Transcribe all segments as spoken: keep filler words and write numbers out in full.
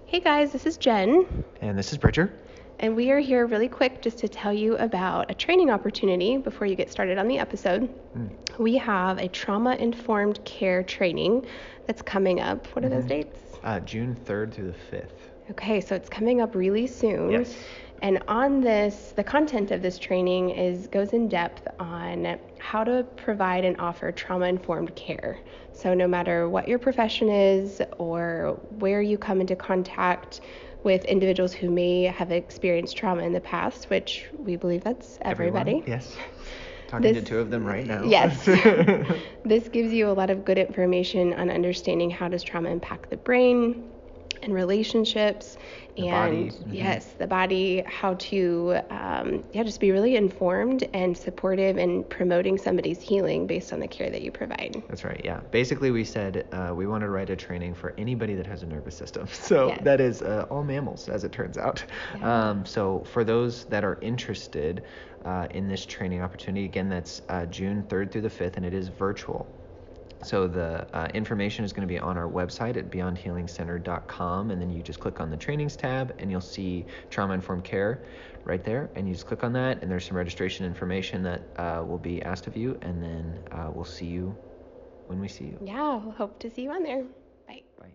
Hey guys, this is Jen, And this is Bridger. and we are here really quick just to tell you about a training opportunity before you get started on the episode. Mm. We have a trauma-informed care training that's coming up. What are those Mhm. dates? Uh, June third through the fifth. Okay, so it's coming up really soon. Yes. And on this, the content of this training is goes in depth on how to provide and offer trauma-informed care. So no matter what your profession is or where you come into contact with individuals who may have experienced trauma in the past, which we believe that's everybody. Everyone? Yes. Talking This- to two of them right now. Yes. This gives you a lot of good information on understanding how does trauma impact the brain and relationships, The and body. Mhm. yes, the body, how to um, yeah, just be really informed and supportive and promoting somebody's healing based on the care that you provide. That's right, yeah. Basically, we said uh, we want to write a training for anybody that has a nervous system. So Yes. that is uh, all mammals, as it turns out. Yeah. Um, so for those that are interested uh, in this training opportunity, again, that's uh, June third through the fifth, and it is virtual. So the uh, information is going to be on our website at beyond healing center dot com, and then you just click on the trainings tab and you'll see trauma informed care right there, and you just click on that, and there's some registration information that uh, will be asked of you, and then uh, we'll see you when we see you. Yeah, we'll hope to see you on there. Bye. Bye.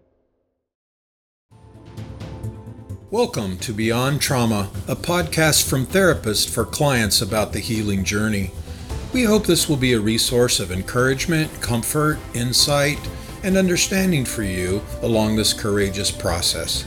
Welcome to Beyond Trauma, a podcast from therapists for clients about the healing journey. We hope this will be a resource of encouragement, comfort, insight, and understanding for you along this courageous process.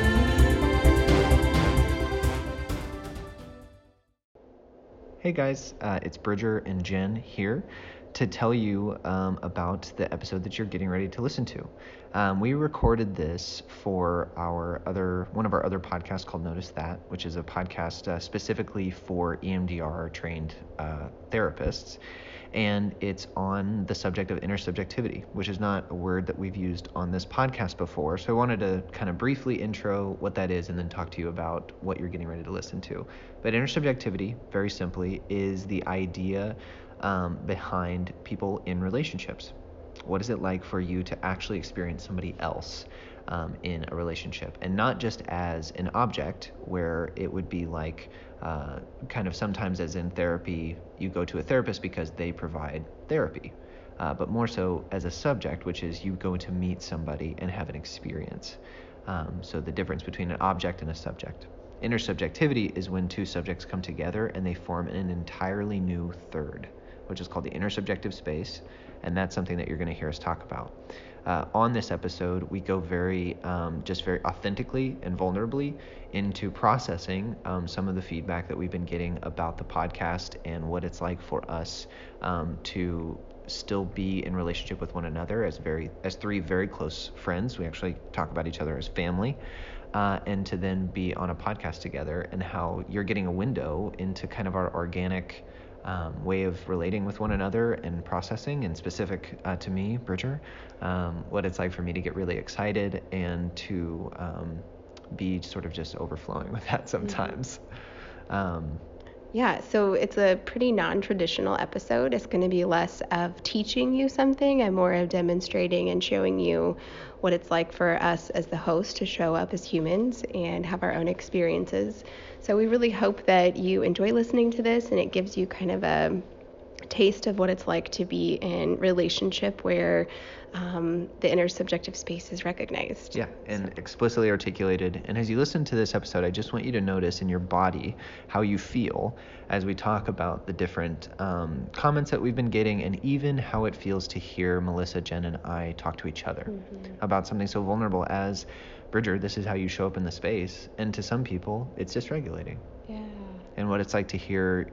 Hey guys, uh, it's Bridger and Jen here to tell you um, about the episode that you're getting ready to listen to. Um, we recorded this for our other one of our other podcasts called Notice That, which is a podcast uh, specifically for E M D R trained uh, therapists. And it's on the subject of intersubjectivity, which is not a word that we've used on this podcast before. So I wanted to kind of briefly intro what that is and then talk to you about what you're getting ready to listen to. But intersubjectivity, very simply, is the idea um, behind people in relationships. What is it like for you to actually experience somebody else um, in a relationship, and not just as an object where it would be like uh, kind of sometimes as in therapy, you go to a therapist because they provide therapy, uh, but more so as a subject, which is you go to meet somebody and have an experience. Um, so the difference between an object and a subject. Intersubjectivity is when two subjects come together and they form an entirely new third, which is called the intersubjective space, and that's something that you're going to hear us talk about. Uh, on this episode, we go very, um, just very authentically and vulnerably into processing um, some of the feedback that we've been getting about the podcast and what it's like for us um, to still be in relationship with one another as very, as three very close friends. We actually talk about each other as family. Uh, and to then be on a podcast together, and how you're getting a window into kind of our organic um, way of relating with one another and processing, and specific uh, to me, Bridger, um, what it's like for me to get really excited and to um, be sort of just overflowing with that sometimes. Mm-hmm. Um, Yeah, so it's a pretty non-traditional episode. It's going to be less of teaching you something and more of demonstrating and showing you what it's like for us as the host to show up as humans and have our own experiences. So we really hope that you enjoy listening to this, and it gives you kind of a taste of what it's like to be in relationship where um, the intersubjective space is recognized. Yeah, and so. Explicitly articulated. And as you listen to this episode, I just want you to notice in your body how you feel as we talk about the different um, comments that we've been getting, and even how it feels to hear Melissa, Jen, and I talk to each other mm-hmm. about something so vulnerable as, Bridger, this is how you show up in the space. And to some people, it's dysregulating. Yeah. And what it's like to hear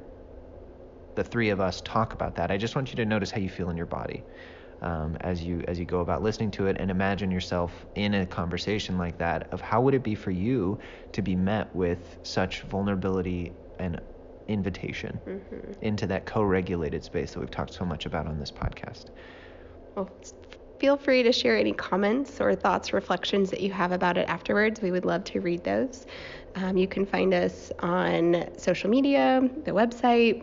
the three of us talk about that. I just want you to notice how you feel in your body um, as you as you go about listening to it, and imagine yourself in a conversation like that of how would it be for you to be met with such vulnerability and invitation mm-hmm. into that co-regulated space that we've talked so much about on this podcast. Well, feel free to share any comments or thoughts, reflections that you have about it afterwards. We would love to read those. Um, you can find us on social media, the website,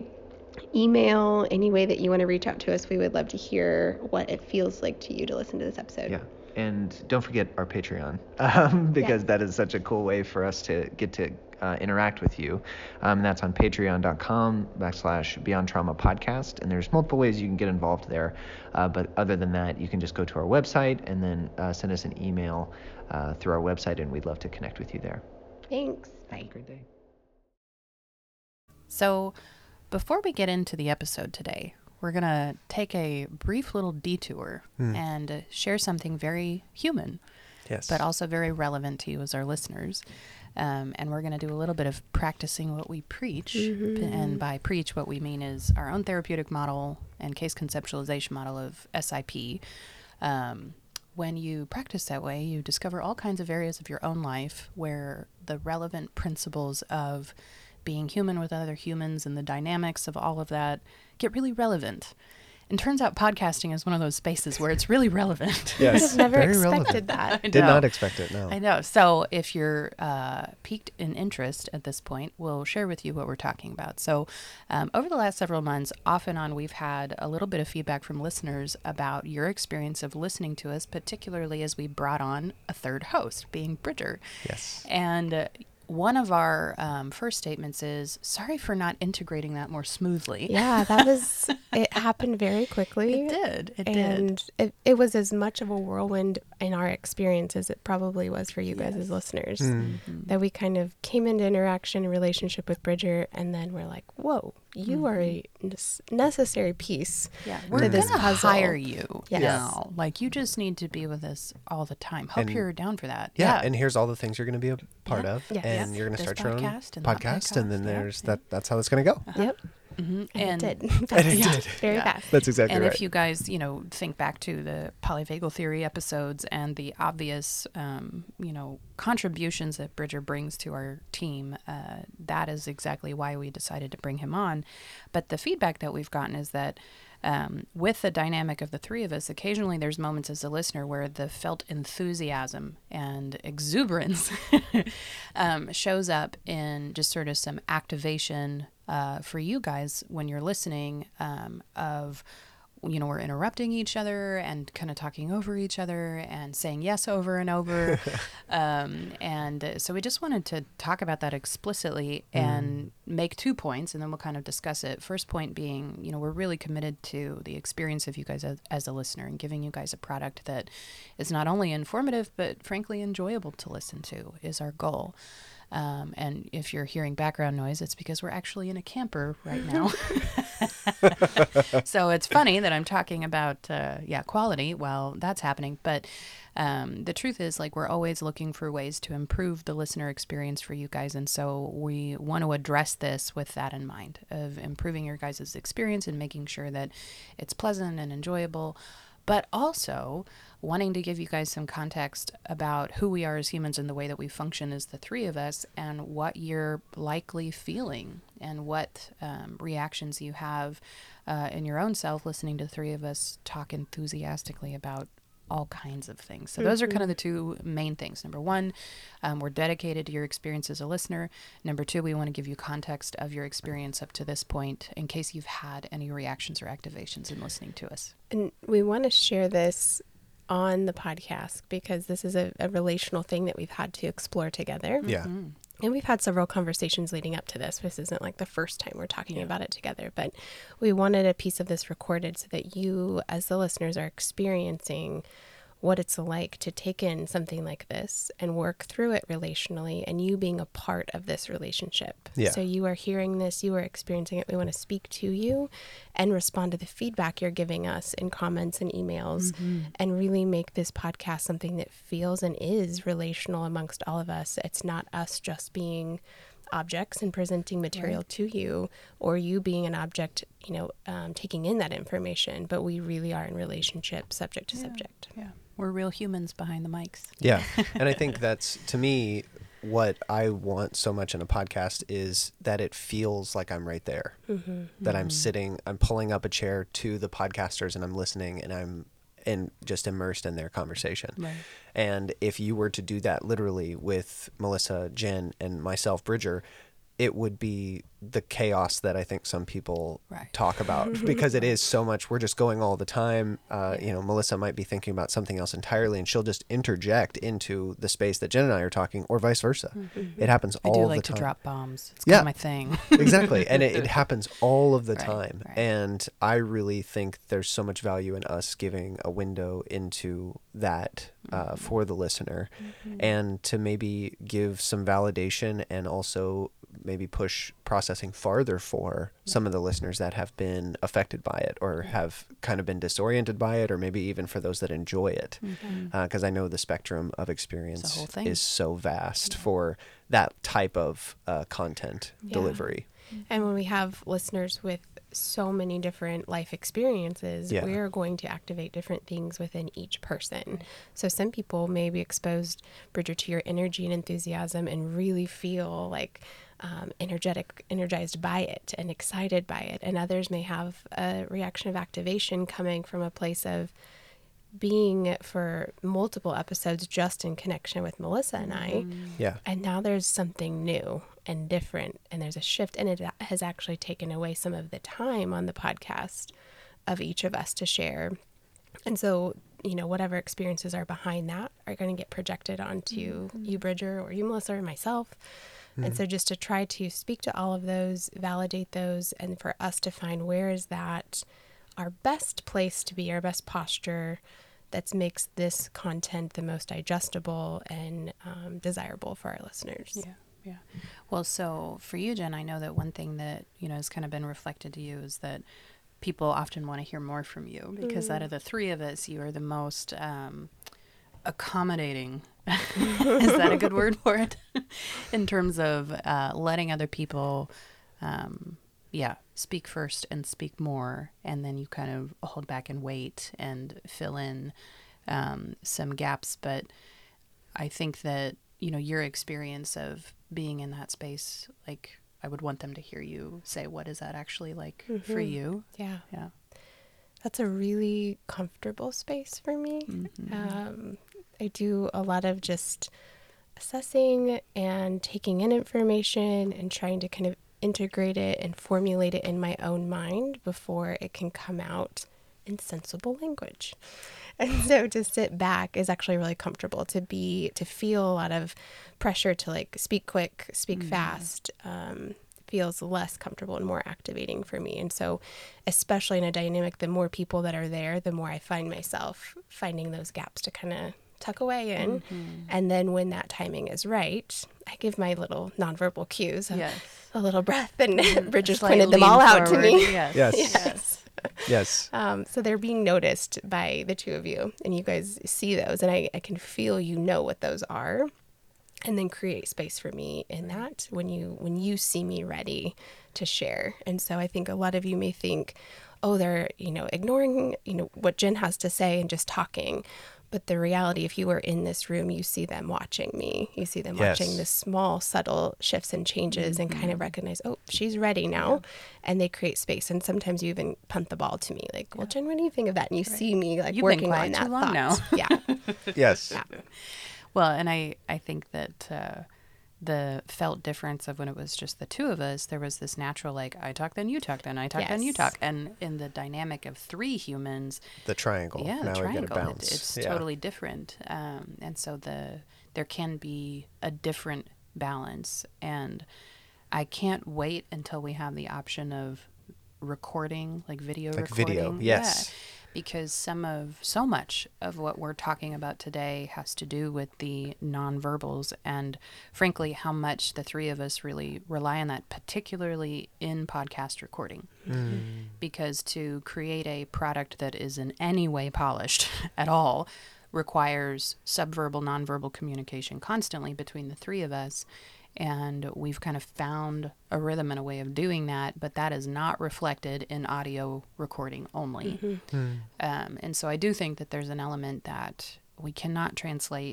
email, any way that you want to reach out to us. We would love to hear what it feels like to you to listen to this episode. Yeah. and don't forget our Patreon, um, because Yeah. that is such a cool way for us to get to uh, interact with you. Um, that's on patreon.com backslash Beyond Trauma Podcast. And there's multiple ways you can get involved there. Uh, but other than that, you can just go to our website and then uh, send us an email uh, through our website, and we'd love to connect with you there. Thanks. Have a Bye. great day. So before we get into the episode today, we're going to take a brief little detour Hmm. and uh, share something very human, Yes. but also very relevant to you as our listeners. Um, and we're going to do a little bit of practicing what we preach. P- And by preach, what we mean is our own therapeutic model and case conceptualization model of S I P. Um, when you practice that way, you discover all kinds of areas of your own life where the relevant principles of being human with other humans and the dynamics of all of that get really relevant. And turns out podcasting is one of those spaces where it's really relevant. I would Yes. have never Very expected relevant. that. I Did know. not expect it, no. I know. So if you're uh, piqued in interest at this point, we'll share with you what we're talking about. So um, over the last several months, off and on, we've had a little bit of feedback from listeners about your experience of listening to us, particularly as we brought on a third host, being Bridger. Yes. And uh, one of our um, first statements is, sorry for not integrating that more smoothly. Yeah, that was, it happened very quickly. It did. It did. and it, it was as much of a whirlwind in our experience as it probably was for you guys as listeners. That we kind of came into interaction and relationship with Bridger, and then we're like, whoa, you are a nes- necessary piece Yeah, to we're this gonna puzzle. hire you Yes. now. Like, you just need to be with us all the time. Hope And- you're down for that. Yeah, and here's all the things you're going to be a part Yeah. of, Yes. and Yes. you're going to This start your own podcast and that podcast, and then podcast, yeah, there's yeah. that. That's how it's going to go. Yep. Mhm. And, And it did. Fast. it did. Very Yeah. fast. That's exactly and right. if you guys, you know, think back to the polyvagal theory episodes and the obvious, um, you know, contributions that Bridger brings to our team, uh, that is exactly why we decided to bring him on. But the feedback that we've gotten is that um, with the dynamic of the three of us, occasionally there's moments as a listener where the felt enthusiasm and exuberance um, shows up in just sort of some activation uh, for you guys when you're listening um, of, you know, we're interrupting each other and kind of talking over each other and saying yes over and over. um, and uh, so we just wanted to talk about that explicitly and make two points, and then we'll kind of discuss it. First point being, you know, we're really committed to the experience of you guys as, as a listener and giving you guys a product that is not only informative, but frankly enjoyable to listen to is our goal. Um, and if you're hearing background noise, it's because we're actually in a camper right now. So it's funny that I'm talking about, uh, yeah, quality while that's happening. But um, the truth is, like, we're always looking for ways to improve the listener experience for you guys. And so we want to address this with that in mind, of improving your guys' experience and making sure that it's pleasant and enjoyable, but also wanting to give you guys some context about who we are as humans and the way that we function as the three of us, and what you're likely feeling and what um, reactions you have uh, in your own self listening to the three of us talk enthusiastically about all kinds of things. So those are kind of the two main things. Number one, um, we're dedicated to your experience as a listener. Number two, we want to give you context of your experience up to this point in case you've had any reactions or activations in listening to us. And we want to share this on the podcast because this is a, a relational thing that we've had to explore together. Yeah. And we've had several conversations leading up to this. This isn't like the first time we're talking Yeah. about it together, but we wanted a piece of this recorded so that you, as the listeners, are experiencing what it's like to take in something like this and work through it relationally, and you being a part of this relationship. Yeah. So you are hearing this, you are experiencing it. We want to speak to you and respond to the feedback you're giving us in comments and emails, and really make this podcast something that feels and is relational amongst all of us. It's not us just being objects and presenting material to you, or you being an object, you know, um, taking in that information, but we really are in relationship, subject to subject. Yeah. We're real humans behind the mics. Yeah. And I think that's, to me, what I want so much in a podcast is that it feels like I'm right there. Mm-hmm. That I'm sitting, I'm pulling up a chair to the podcasters and I'm listening, and I'm and just immersed in their conversation. Right. And if you were to do that literally with Melissa, Jen, and myself, Bridger, it would be the chaos that I think some people Right. talk about, because it is so much. We're just going all the time. Uh, you know, Melissa might be thinking about something else entirely, and she'll just interject into the space that Jen and I are talking, or vice versa. Mm-hmm. It happens I all do the like time. to drop bombs. It's Yeah. kind of my thing. Exactly. And it, it happens all of the Right, time. right. And I really think there's so much value in us giving a window into that uh, for the listener, and to maybe give some validation, and also maybe push processing farther for some of the listeners that have been affected by it, or have kind of been disoriented by it, or maybe even for those that enjoy it. Because uh, I know the spectrum of experience whole thing. is so vast for that type of uh, content Yeah. delivery. And when we have listeners with so many different life experiences, Yeah. we're going to activate different things within each person. So some people may be exposed, Bridger, to your energy and enthusiasm and really feel like um, energetic, energized by it and excited by it. And others may have a reaction of activation coming from a place of being for multiple episodes just in connection with Melissa and I. Yeah. And now there's something new and different, and there's a shift, and it has actually taken away some of the time on the podcast of each of us to share. And so, you know, whatever experiences are behind that are going to get projected onto mm-hmm. you, Bridger, or you, Melissa, or myself. Mm-hmm. And so just to try to speak to all of those, validate those, and for us to find where is that our best place to be, our best posture that makes this content the most digestible and um, desirable for our listeners. Yeah, yeah. Well, so for you, Jen, I know that one thing that, you know, has kind of been reflected to you is that people often want to hear more from you, because mm. out of the three of us, you are the most um, accommodating. Is that a good word for it? In terms of uh, letting other people um, yeah, speak first and speak more, and then you kind of hold back and wait and fill in um, some gaps. But I think that, you know, your experience of being in that space, like, I would want them to hear you say, what is that actually like mm-hmm. for you? Yeah. Yeah. That's a really comfortable space for me. Mm-hmm. Um, I do a lot of just assessing and taking in information and trying to kind of integrate it and formulate it in my own mind before it can come out in sensible language. And so to sit back is actually really comfortable, to be, to feel a lot of pressure to like speak quick, speak mm-hmm. fast, um, feels less comfortable and more activating for me. And so especially in a dynamic, the more people that are there, the more I find myself finding those gaps to kind of tuck away in. Mm-hmm. And then when that timing is right, I give my little nonverbal cues of yes. a little breath, and mm-hmm. Bridger's pointed them all out forward. to me. Yes. Yes. Yes. Yes. Um, so they're being noticed by the two of you, and you guys see those, and I, I can feel you know what those are, and then create space for me in that when you when you see me ready to share. And so I think a lot of you may think, oh, they're, you know, ignoring, you know, what Jen has to say and just talking. But the reality, if you were in this room, you see them watching me. You see them yes. watching the small, subtle shifts and changes, mm-hmm. and kind of recognize, oh, she's ready now. Yeah. And they create space. And sometimes you even punt the ball to me, like, well, yeah. Jen, what do you think of that? And you right. see me like You've working been on that too long thought. Now. Yeah. Yes. Yeah. Well, and I, I think that uh, the felt difference of when it was just the two of us, there was this natural, like, I talk, then you talk, then I talk, yes. then you talk. And in the dynamic of three humans, the triangle. Yeah, now the triangle. We get a bounce. It, it's yeah. totally different. Um, and so the there can be a different balance. And I can't wait until we have the option of recording, like video like recording. Video, yes. Yeah. Because some of, so much of what we're talking about today has to do with the nonverbals, and frankly, how much the three of us really rely on that, particularly in podcast recording. Mm. Because to create a product that is in any way polished at all requires subverbal, nonverbal communication constantly between the three of us. And we've kind of found a rhythm and a way of doing that, but that is not reflected in audio recording only. Mm-hmm. Mm. Um, and so I do think that there's an element that we cannot translate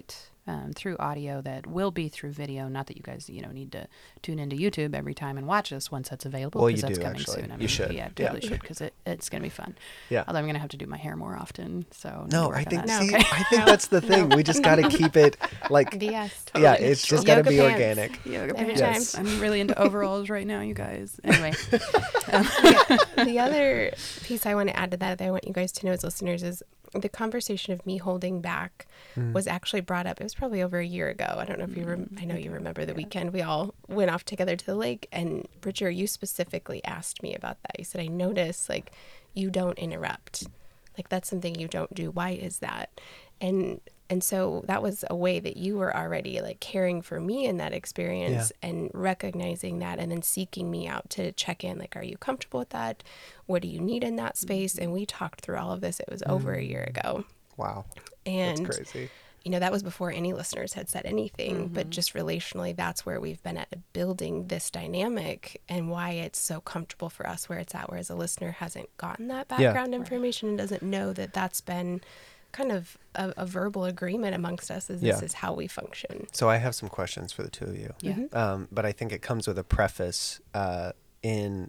um, through audio that will be through video. Not that you guys, you know, need to tune into YouTube every time and watch us once that's available. Well, because you that's do, coming actually. soon. I You mean, should. Yeah, Yeah. totally should, because it, it's going to be fun. Yeah. Although I'm going to have to do my hair more often. So need to No, work I on think that. see, No, okay. I think that's the thing. We just got to keep it like Yes. yeah, totally. it's just got to Yoga be pants. organic. Yoga Every pants. time. I'm really into overalls right now, you guys. Anyway. Um, The other piece I want to add to that that I want you guys to know as listeners is the conversation of me holding back Mm. was actually brought up. It was probably over a year ago. I don't know if you rem- I know you remember the weekend we all went off together to the lake, and Bridger, you specifically asked me about that. You said, I notice like you don't interrupt. Like that's something you don't do. Why is that? And and so that was a way that you were already like caring for me in that experience and recognizing that and then seeking me out to check in. Like, are you comfortable with that? What do you need in that space? And we talked through all of this. It was over a year ago. Wow. And, That's crazy. you know, that was before any listeners had said anything, Mm-hmm. but just relationally, that's where we've been at building this dynamic and why it's so comfortable for us where it's at, whereas a listener hasn't gotten that Yeah. background information and doesn't know that that's been kind of a, a verbal agreement amongst us is this Yeah. is how we function. So I have some questions for the two of you. Yeah. Um, but I think it comes with a preface uh, in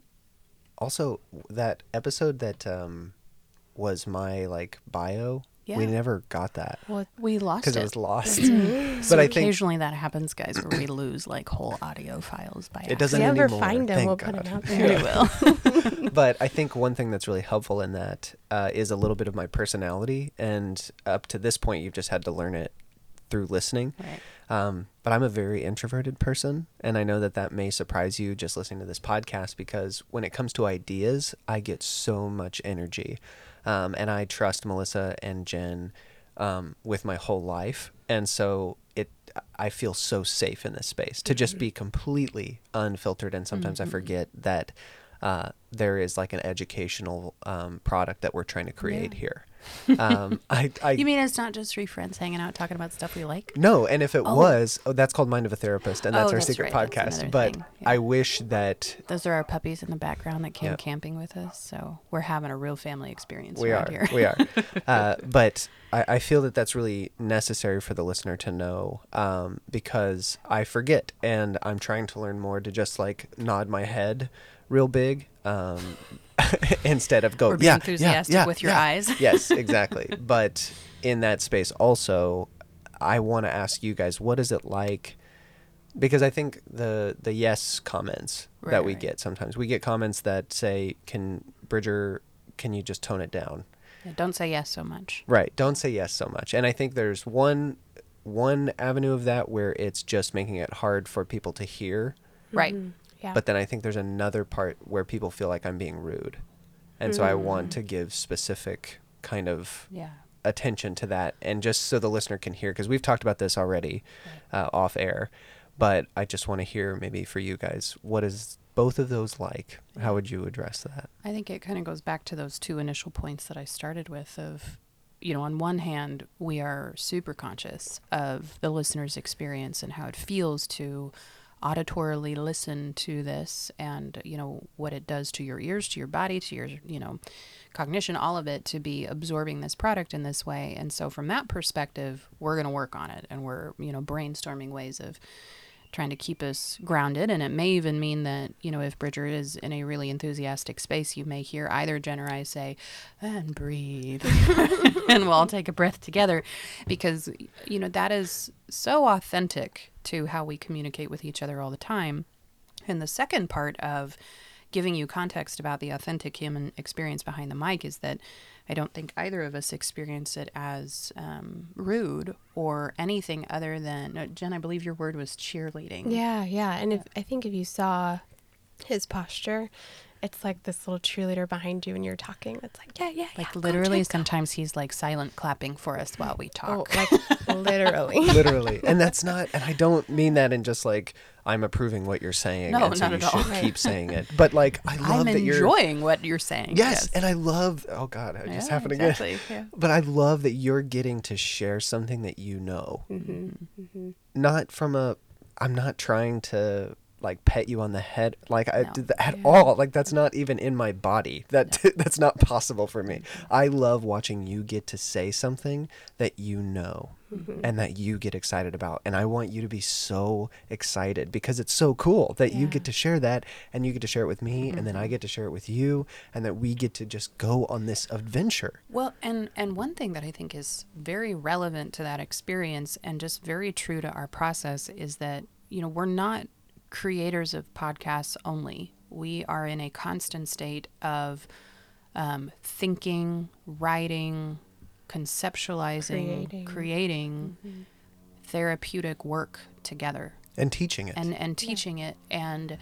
also that episode that um, was my like bio. We Yeah. never got that Well, we lost because it. it was lost. So but I think occasionally that happens, guys, where we lose like whole audio files by It doesn't If you accident. ever anymore, find them, thank we'll put God. them out We there. will. but I think one thing that's really helpful in that uh, is a little bit of my personality, and up to this point, you've just had to learn it through listening. Right. Um, but I'm a very introverted person, and I know that that may surprise you just listening to this podcast because when it comes to ideas, I get so much energy, um, and I trust Melissa and Jen um, with my whole life, and so it I feel so safe in this space to just be completely unfiltered. And sometimes I forget that uh, there is like an educational um, product that we're trying to create Yeah. here. Um, I, I You mean it's not just three friends hanging out talking about stuff we like? no, and if it Oh. was, oh, that's called Mind of a Therapist, and that's Oh, our that's secret right, that's podcast. another But thing, yeah. I wish that Those are our puppies in the background that came Yeah. camping with us. So we're having a real family experience we around are, here. we are. Uh, but I, I feel that that's really necessary for the listener to know, um, because I forget, and I'm trying to learn more to just like nod my head real big, um, instead of go, Or be yeah, enthusiastic yeah, yeah, with your yeah." eyes. Yes, exactly. But in that space also, I want to ask you guys, what is it like? Because I think the the yes comments Right, that we right. get sometimes, we get comments that say, "Can Bridger, can you just tone it down?" Yeah, don't say yes so much. Right. Don't say yes so much. And I think there's one one avenue of that where it's just making it hard for people to hear. Right. Yeah. But then I think there's another part where people feel like I'm being rude. And so I want to give specific kind of Yeah. attention to that, and just so the listener can hear, because we've talked about this already uh, off air, but I just want to hear maybe for you guys, what is both of those like? How would you address that? I think it kind of goes back to those two initial points that I started with of, you know, on one hand, we are super conscious of the listener's experience and how it feels to auditorily listen to this and, you know, what it does to your ears, to your body, to your, you know, cognition, all of it, to be absorbing this product in this way. And so from that perspective, we're going to work on it, and we're, you know, brainstorming ways of trying to keep us grounded. And it may even mean that, you know, if Bridger is in a really enthusiastic space, you may hear either Jen or I say, and breathe, and we'll all take a breath together, because, you know, that is so authentic to how we communicate with each other all the time. And the second part of giving you context about the authentic human experience behind the mic is that I don't think either of us experience it as um, rude or anything other than, no, Jen, I believe your word was cheerleading. Yeah, yeah. And if I think if you saw his posture, it's like this little cheerleader behind you and you're talking. It's like, yeah, yeah, Like yeah, go, literally Jen, go. sometimes he's like silent clapping for us while we Oh, talk. like literally. Literally. And that's not, and I don't mean that in just like, I'm approving what you're saying. No, and so not you at all. should Right. keep saying it. But like, I love I'm that you're. enjoying what you're saying. Yes, and I love. Oh God, it just Yeah, happened exactly, again. yeah. But I love that you're getting to share something that you know, Mm-hmm. not from a. I'm not trying to like pet you on the head. Like I No. did that at Yeah. all. Like that's not even in my body. That that's not possible for me. I love watching you get to say something that you know Mm-hmm. and that you get excited about. And I want you to be so excited because it's so cool that you Yeah. get to share that and you get to share it with me and then I get to share it with you and that we get to just go on this adventure. Well, and and one thing that I think is very relevant to that experience and just very true to our process is that, you know, we're not creators of podcasts only. We are in a constant state of um, thinking, writing, conceptualizing, Creating. creating Mm-hmm. therapeutic work together. And teaching it. and and teaching it, and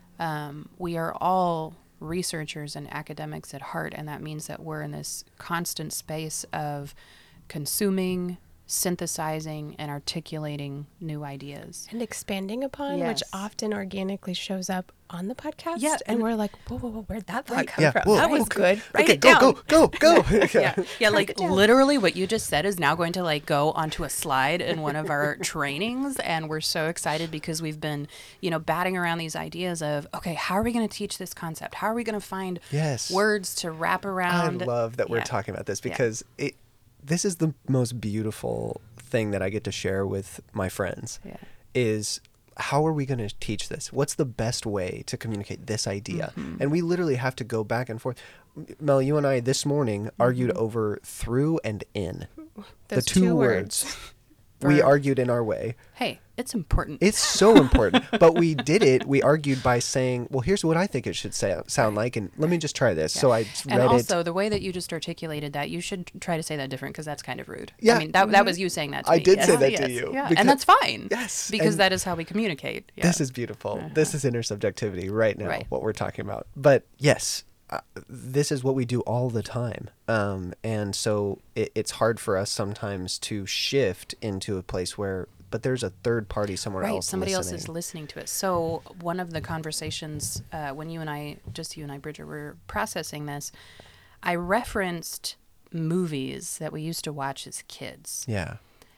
um, we are all researchers and academics at heart, and that means that we're in this constant space of consuming, synthesizing, and articulating new ideas. And expanding upon, Yes. which often organically shows up on the podcast. Yeah, and and- we're like, whoa, whoa, whoa, where'd that thought Right. come Yeah, from? whoa, that was okay. good. Write okay, it go, down. go, go, go. Yeah, yeah, like it down. literally what you just said is now going to like go onto a slide in one of our trainings, and we're so excited because we've been, you know, batting around these ideas of, okay, how are we going to teach this concept? How are we going to find Yes. words to wrap I around? love that we're Yeah. talking about this Yeah. because it this is the most beautiful thing that I get to share with my friends Yeah. is how are we going to teach this? What's the best way to communicate this idea? Mm-hmm. And we literally have to go back and forth. Mel, you and I this morning argued Mm-hmm. over through and in. Those the two, two words. words. We For- argued in our way. Hey, it's important. It's so important. But we did it. We argued by saying, well, here's what I think it should say, sound like. And let me just try this. Yeah. So I just And read also, it. the way that you just articulated that, you should try to say that different because that's kind of rude. Yeah. I mean, that, that was you saying that to I me. did Yes, say that to yes, you, Yeah. because- And that's fine. Yes, Because and- that is how we communicate. Yeah. This is beautiful. This is intersubjectivity right now, Right. what we're talking about. But yes, uh, this is what we do all the time. Um, and so it, it's hard for us sometimes to shift into a place where, but there's a third party somewhere Right, else somebody listening. else is listening to it. So one of the conversations uh, when you and I, just you and I, Bridget, were processing this, I referenced movies that we used to watch as kids Yeah.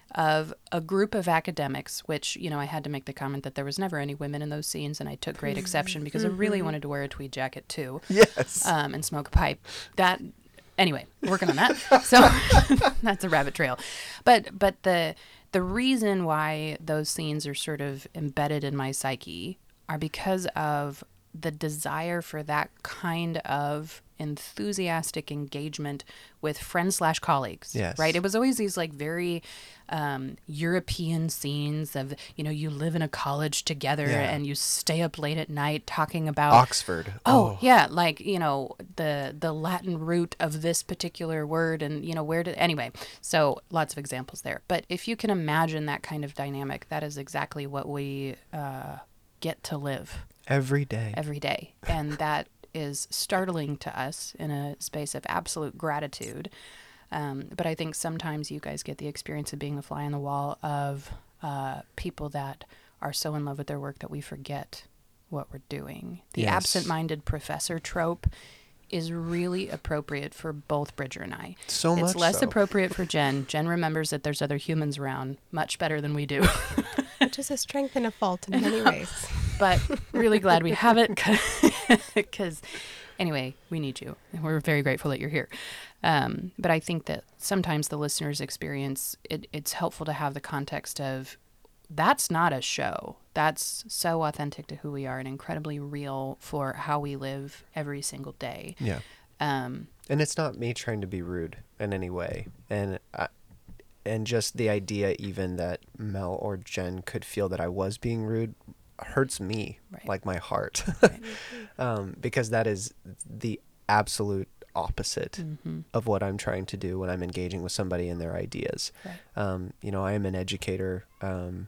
of a group of academics, which, you know, I had to make the comment that there was never any women in those scenes, and I took great exception because I really wanted to wear a tweed jacket too. Yes. um, and smoke a pipe. That anyway, working on that. So that's a rabbit trail. But but the the reason why those scenes are sort of embedded in my psyche are because of the desire for that kind of enthusiastic engagement with friends slash colleagues. Yes. Right? It was always these like very um, European scenes of, you know, you live in a college together Yeah. and you stay up late at night talking about Oxford. Oh, yeah, like, you know, the the Latin root of this particular word and, you know, where did anyway. So, lots of examples there. But if you can imagine that kind of dynamic, that is exactly what we uh, get to live Every day. every day. And that is startling to us in a space of absolute gratitude. Um, but I think sometimes you guys get the experience of being the fly on the wall of uh, people that are so in love with their work that we forget what we're doing. The Yes. absent-minded professor trope is really appropriate for both Bridger and I. So It's much less so. appropriate for Jen. Jen remembers that there's other humans around much better than we do. Which is a strength and a fault in many ways. But really glad we have it because anyway, we need you. And we're very grateful that you're here. Um, but I think that sometimes the listener's experience, it, it's helpful to have the context of that's not a show. That's so authentic to who we are and incredibly real for how we live every single day. Yeah. Um, And it's not me trying to be rude in any way. And I, and just the idea even that Mel or Jen could feel that I was being rude hurts me, Right. like my heart. Right. um, because that is the absolute opposite Mm-hmm. of what I'm trying to do when I'm engaging with somebody and their ideas. Right. Um, you know, I am an educator, um,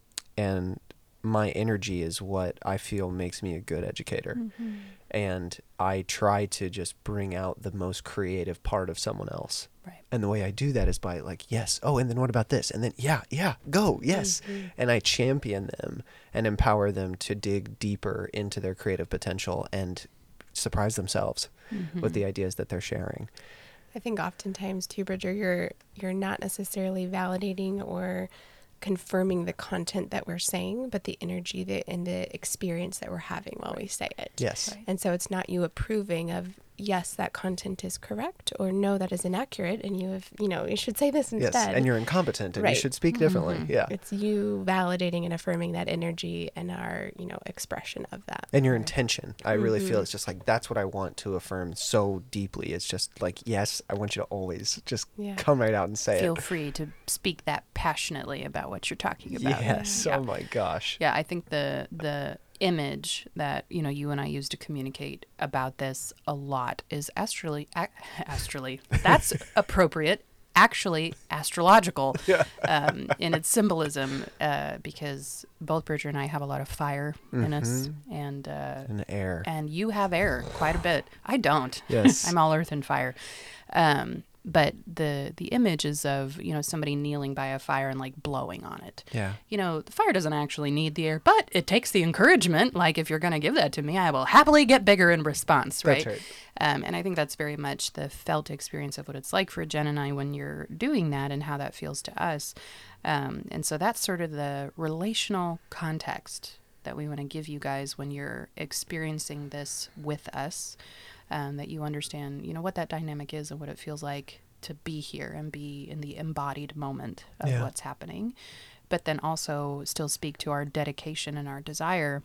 and my energy is what I feel makes me a good educator. Mm-hmm. And I try to just bring out the most creative part of someone else. Right. And the way I do that is by like, yes, oh, and then what about this? And then, yeah, yeah, go, yes. Mm-hmm. And I champion them and empower them to dig deeper into their creative potential and surprise themselves Mm-hmm. with the ideas that they're sharing. I think oftentimes too, Bridger, you're you're not necessarily validating or confirming the content that we're saying, but the energy that, and the experience that we're having while we say it. Yes. Right. And so it's not you approving of, yes, that content is correct, or no, that is inaccurate, and you have, you know, you should say this instead. Yes, and you're incompetent, and Right. you should speak differently. Mm-hmm. Yeah. It's you validating and affirming that energy and our, you know, expression of that. And your intention. I really Mm-hmm. feel it's just like, that's what I want to affirm so deeply. It's just like, yes, I want you to always just Yeah. come right out and say Feel it. free to speak that passionately about what you're talking about. Yes. Yeah. Oh my gosh. Yeah, I think the the image that, you know, you and I use to communicate about this a lot is astrally a- astrally. That's appropriate. Actually, astrological um, in its symbolism, uh, because both Bridger and I have a lot of fire in us, and uh, And air. and you have air quite a bit. I don't. Yes. I'm all earth and fire. Um, but the the image is of, you know, somebody kneeling by a fire and like blowing on it. Yeah. You know, the fire doesn't actually need the air, but it takes the encouragement. Like, if you're going to give that to me, I will happily get bigger in response, right? That's right. Um, and I think that's very much the felt experience of what it's like for Jen and I when you're doing that, and how that feels to us. Um, and so that's sort of the relational context that we want to give you guys when you're experiencing this with us, um, that you understand, you know, what that dynamic is and what it feels like to be here and be in the embodied moment of Yeah. what's happening, but then also still speak to our dedication and our desire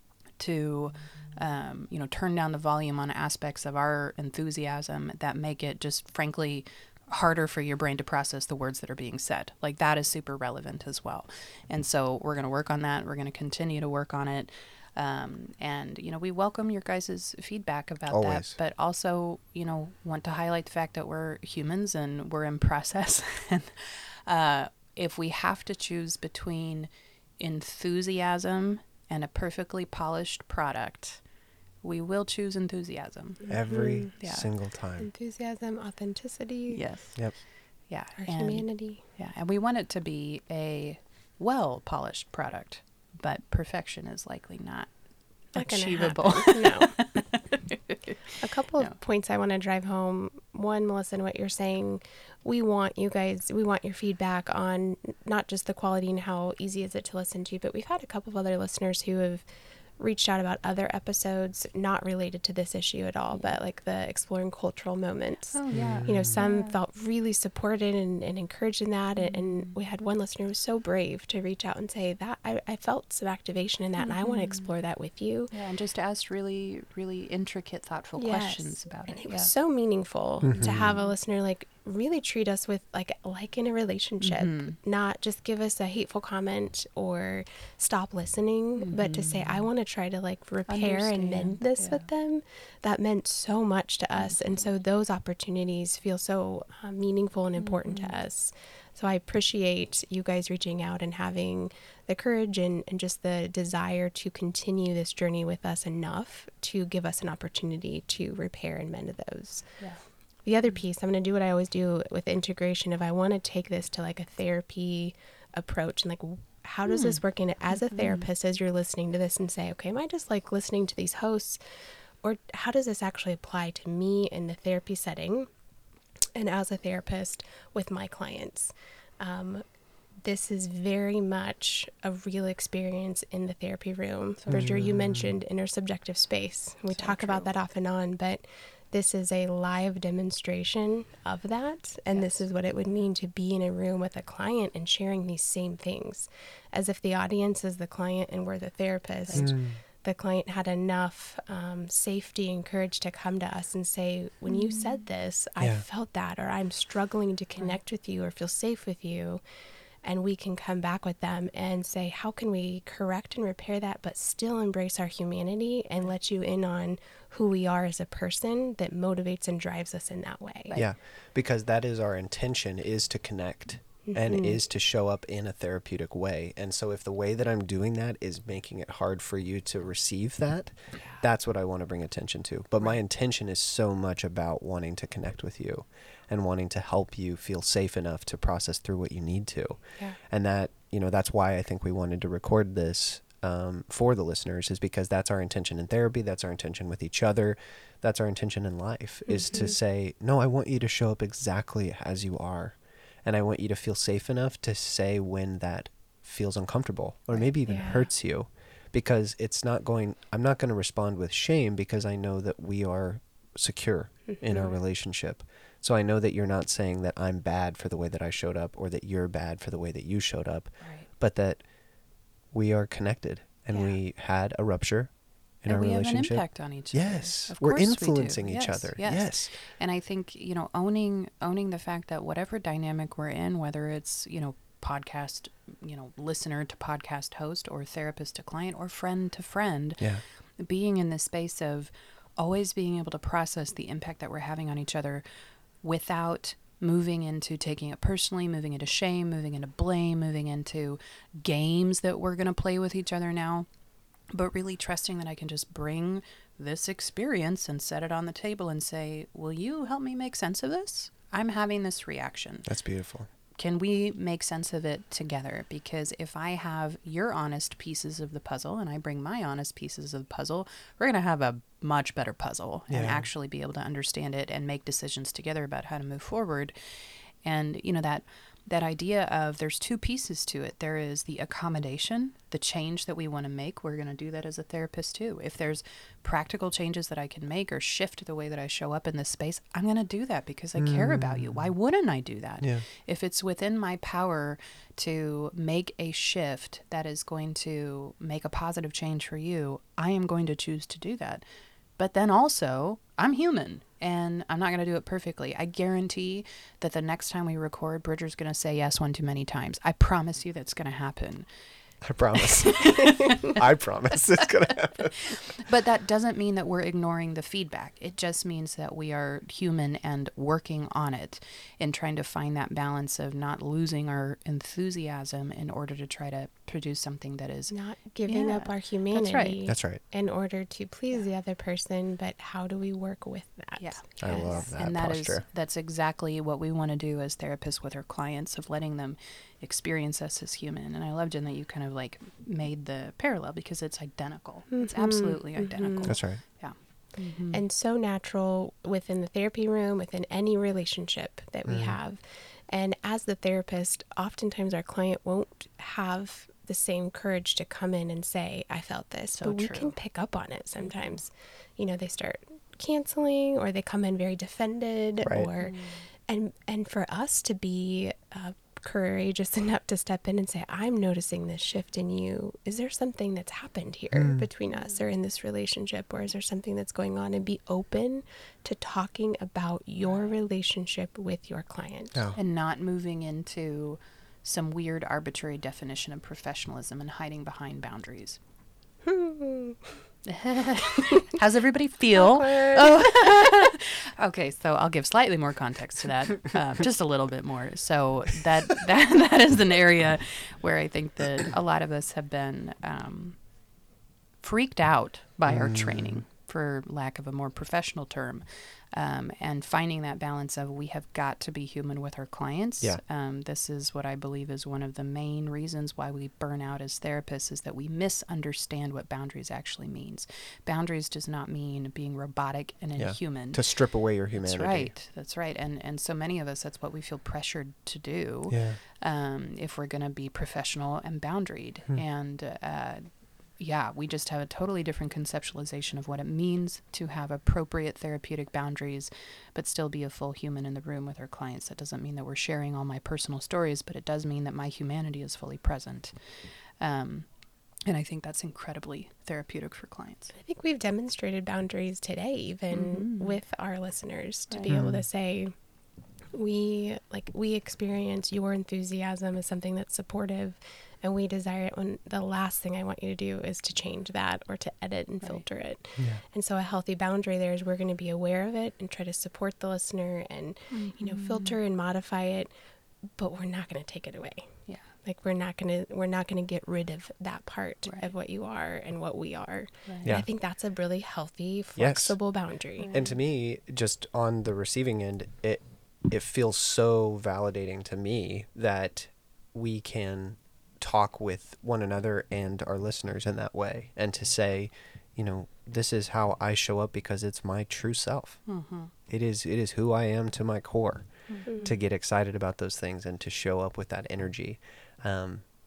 to, um, you know, turn down the volume on aspects of our enthusiasm that make it just frankly harder for your brain to process the words that are being said. Like, that is super relevant as well. And so we're going to work on that. We're going to continue to work on it. Um, and, you know, we welcome your guys' feedback about Always. that, but also, you know, want to highlight the fact that we're humans and we're in process. And uh, if we have to choose between enthusiasm and a perfectly polished product, we will choose enthusiasm. Every Yeah. single time. Enthusiasm, authenticity, Yes. Yep. Yeah. our And, humanity. yeah. And we want it to be a well polished product, but perfection is likely not Not gonna achievable. happen. No. A couple No. of points I want to drive home. One, Melissa, and what you're saying, we want you guys, we want your feedback on not just the quality and how easy is it to listen to, but we've had a couple of other listeners who have reached out about other episodes not related to this issue at all, but like the exploring cultural moments. Oh, yeah. You know, some felt really supported and, and encouraged in that. And, and we had one listener who was so brave to reach out and say that I, I felt some activation in that, and I want to explore that with you. Yeah, and just to ask really, really intricate, thoughtful Yes. questions about And it. it Yeah. was so meaningful to have a listener like really treat us with like like in a relationship, not just give us a hateful comment or stop listening, but to say I want to try to like repair and mend Understand. this Yeah. with them. That meant so much to us, and so those opportunities feel so uh, meaningful and important to us. So I appreciate you guys reaching out and having the courage and, and just the desire to continue this journey with us enough to give us an opportunity to repair and mend those. Yeah. The other piece, I'm going to do what I always do with integration. If I want to take this to like a therapy approach and like, how does this work in it as a therapist, as you're listening to this and say, okay, am I just like listening to these hosts, or how does this actually apply to me in the therapy setting and as a therapist with my clients? Um, this is very much a real experience in the therapy room. Bridger, you mentioned intersubjective space. We So talk about true. that off and on, but this is a live demonstration of that. And this is what it would mean to be in a room with a client and sharing these same things, as if the audience is the client and we're the therapist. The client had enough um, safety and courage to come to us and say, when you said this, I Yeah. felt that, or I'm struggling to connect with you or feel safe with you. And we can come back with them and say, how can we correct and repair that, but still embrace our humanity and let you in on who we are as a person that motivates and drives us in that way. Yeah, because that is our intention, is to connect and is to show up in a therapeutic way. And so if the way that I'm doing that is making it hard for you to receive that, that's what I want to bring attention to. But my intention is so much about wanting to connect with you and wanting to help you feel safe enough to process through what you need to. Yeah. And that, you know, that's why I think we wanted to record this um, for the listeners, is because that's our intention in therapy. That's our intention with each other. That's our intention in life, is to say, no, I want you to show up exactly as you are. And I want you to feel safe enough to say when that feels uncomfortable or maybe even Yeah. hurts you, because it's not going, I'm not going to respond with shame because I know that we are secure mm-hmm. in our relationship. So I know that you're not saying that I'm bad for the way that I showed up or that you're bad for the way that you showed up, right. but that we are connected and yeah. we had a rupture in and our we relationship. We have an impact on each other. Yes. Of We're course influencing we do. each yes, other. Yes. yes. And I think, you know, owning owning the fact that whatever dynamic we're in, whether it's, you know, podcast, you know, listener to podcast host or therapist to client or friend to friend, yeah. being in the space of always being able to process the impact that we're having on each other without moving into taking it personally, moving into shame, moving into blame, moving into games that we're going to play with each other now, but really trusting that I can just bring this experience and set it on the table and say, will you help me make sense of this? I'm having this reaction. That's beautiful. Can we make sense of it together? Because if I have your honest pieces of the puzzle and I bring my honest pieces of the puzzle, we're going to have a much better puzzle yeah. and actually be able to understand it and make decisions together about how to move forward. And, you know, that that idea of there's two pieces to it. There is the accommodation, the change that we want to make. We're going to do that as a therapist too. If there's practical changes that I can make or shift the way that I show up in this space, I'm going to do that because I mm. care about you. Why wouldn't I do that? Yeah. If it's within my power to make a shift that is going to make a positive change for you, I am going to choose to do that. But then also, I'm human, and I'm not going to do it perfectly. I guarantee that the next time we record, Bridger's going to say yes one too many times. I promise you that's going to happen. I promise. I promise it's going to happen. But that doesn't mean that we're ignoring the feedback. It just means that we are human and working on it and trying to find that balance of not losing our enthusiasm in order to try to produce something that is not giving yeah, up our humanity. That's right. That's right. In order to please the other person, but how do we work with that? Yeah. I yes. love that and that posture. Is, that's exactly what we want to do as therapists with our clients, of letting them experience us as human. And I love, Jen, that you kind of like made the parallel because it's identical. Mm-hmm. It's absolutely mm-hmm. identical. That's right. Yeah. Mm-hmm. And so natural within the therapy room, within any relationship that we mm. have. And as the therapist, oftentimes our client won't have the same courage to come in and say, I felt this, so but we true. can pick up on it sometimes. You know, they start canceling or they come in very defended right. or, mm. and, and for us to be uh, courageous enough to step in and say, I'm noticing this shift in you. Is there something that's happened here mm. between us or in this relationship, or is there something that's going on? And be open to talking about your relationship with your client. Oh. And not moving into some weird arbitrary definition of professionalism and hiding behind boundaries. How's everybody feel? Oh. Okay, so I'll give slightly more context to that, uh, just a little bit more. So that that that is an area where I think that a lot of us have been um, freaked out by mm. our training, for lack of a more professional term, um, and finding that balance of we have got to be human with our clients. Yeah. Um, this is what I believe is one of the main reasons why we burn out as therapists, is that we misunderstand what boundaries actually means. Boundaries does not mean being robotic and yeah. inhuman. To strip away your humanity. That's right. That's right. And and so many of us, that's what we feel pressured to do yeah. um, if we're going to be professional and boundaried. Hmm. And uh yeah, we just have a totally different conceptualization of what it means to have appropriate therapeutic boundaries, but still be a full human in the room with our clients. That doesn't mean that we're sharing all my personal stories, but it does mean that my humanity is fully present. Um, and I think that's incredibly therapeutic for clients. I think we've demonstrated boundaries today, even mm-hmm. with our listeners, to right. be able to say, we like we experience your enthusiasm as something that's supportive, and we desire it. When the last thing I want you to do is to change that or to edit and right. filter it. Yeah. And so a healthy boundary there is we're going to be aware of it and try to support the listener and mm-hmm. you know, filter and modify it, but we're not going to take it away. Yeah. Like we're not going to we're not going to get rid of that part right. of what you are and what we are. Right. And yeah. I think that's a really healthy, flexible yes. boundary. And to me, just on the receiving end, it it feels so validating to me that we can talk with one another and our listeners in that way, and to say, you know, this is how I show up because it's my true self. Mm-hmm. It is it is who I am to my core. Mm-hmm. To get excited about those things and to show up with that energy. Um,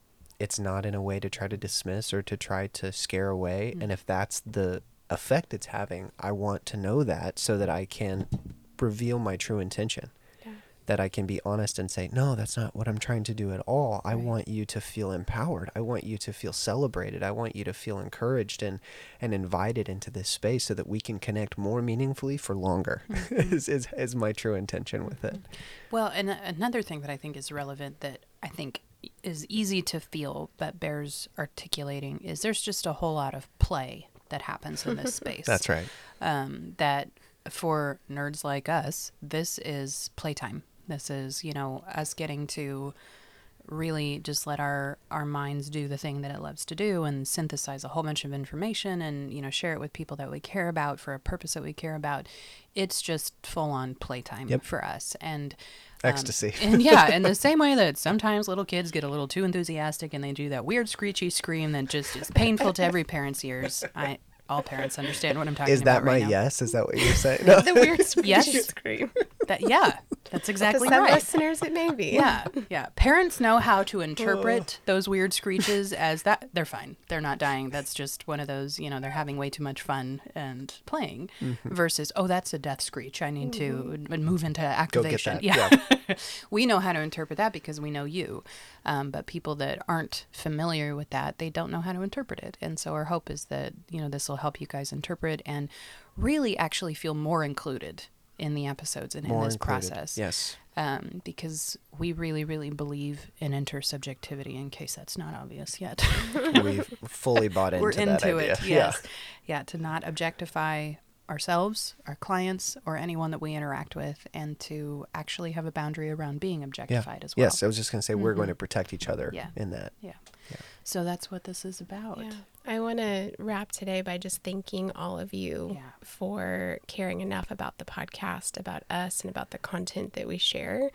it's not in a way to try to dismiss or to try to scare away. Mm-hmm. And if that's the effect it's having, I want to know that so that I can reveal my true intention. That I can be honest and say, no, that's not what I'm trying to do at all. I right. want you to feel empowered. I want you to feel celebrated. I want you to feel encouraged and, and invited into this space so that we can connect more meaningfully for longer mm-hmm. is, is, is my true intention with it. Well, and another thing that I think is relevant that I think is easy to feel but bears articulating is there's just a whole lot of play that happens in this space. That's right. Um, that for nerds like us, this is playtime. This is, you know, us getting to really just let our, our minds do the thing that it loves to do and synthesize a whole bunch of information and, you know, share it with people that we care about for a purpose that we care about. It's just full on playtime yep. for us. And um, ecstasy. And yeah, in the same way that sometimes little kids get a little too enthusiastic and they do that weird screechy scream that just is painful to every parent's ears. I all parents understand what I'm talking about. Is about that my right now. Yes? Is that what you're saying? No. The weird yes scream. That, yeah, that's exactly to some right. listeners, it may be. Yeah, yeah. Parents know how to interpret those weird screeches as that. They're fine. They're not dying. That's just one of those, you know, they're having way too much fun and playing mm-hmm. versus, oh, that's a death screech. I need mm-hmm. to move into activation. Go get that. Yeah. yeah. We know how to interpret that because we know you. Um, but people that aren't familiar with that, they don't know how to interpret it. And so our hope is that, you know, this will help you guys interpret and really actually feel more included in the episodes and more in this included. process. Yes. Um, because we really, really believe in intersubjectivity, in case that's not obvious yet. We've fully bought into We're that into idea. it, yes. Yeah. yeah, to not objectify ourselves, our clients, or anyone that we interact with, and to actually have a boundary around being objectified yeah. as well. Yes, I was just going to say mm-hmm. we're going to protect each other yeah. in that. Yeah. yeah. So that's what this is about. Yeah. I want to wrap today by just thanking all of you yeah. for caring enough about the podcast, about us, and about the content that we share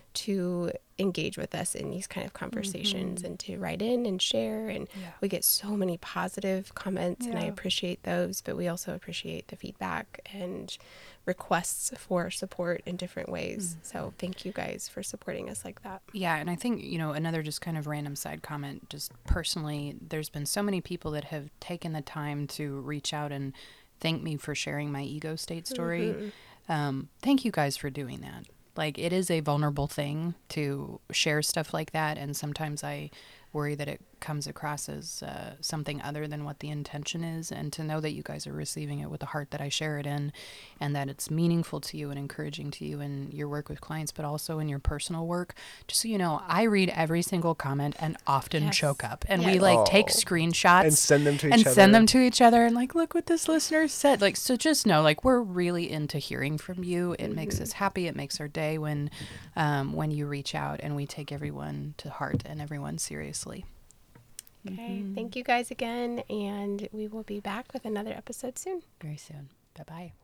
to engage with us in these kind of conversations mm-hmm. and to write in and share. And yeah. we get so many positive comments yeah. and I appreciate those, but we also appreciate the feedback and requests for support in different ways. Mm-hmm. So thank you guys for supporting us like that. Yeah. And I think, you know, another just kind of random side comment, just personally, there's been so many people that have taken the time to reach out and thank me for sharing my ego state story. Mm-hmm. Um, thank you guys for doing that. Like, it is a vulnerable thing to share stuff like that, and sometimes I worry that it comes across as uh, something other than what the intention is, and to know that you guys are receiving it with the heart that I share it in, and that it's meaningful to you and encouraging to you in your work with clients, but also in your personal work. Just so you know, I read every single comment and often yes. choke up, and yes. we like oh. take screenshots and send them to each and other. send them to each other, and like, look what this listener said. Like, so just know, like, we're really into hearing from you. It mm-hmm. makes us happy. It makes our day when, um, when you reach out, and we take everyone to heart and everyone seriously. Okay, mm-hmm. Thank you guys again, and we will be back with another episode soon. Very soon. Bye-bye.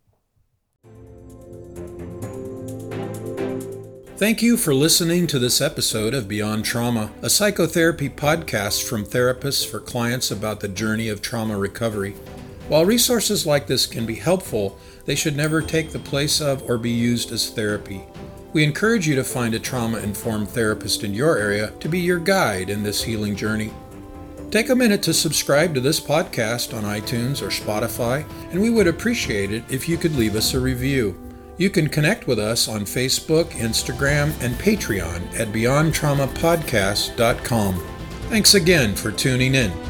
Thank you for listening to this episode of Beyond Trauma, a psychotherapy podcast from therapists for clients about the journey of trauma recovery. While resources like this can be helpful, they should never take the place of or be used as therapy. We encourage you to find a trauma-informed therapist in your area to be your guide in this healing journey. Take a minute to subscribe to this podcast on iTunes or Spotify, and we would appreciate it if you could leave us a review. You can connect with us on Facebook, Instagram, and Patreon at beyond trauma podcast dot com. Thanks again for tuning in.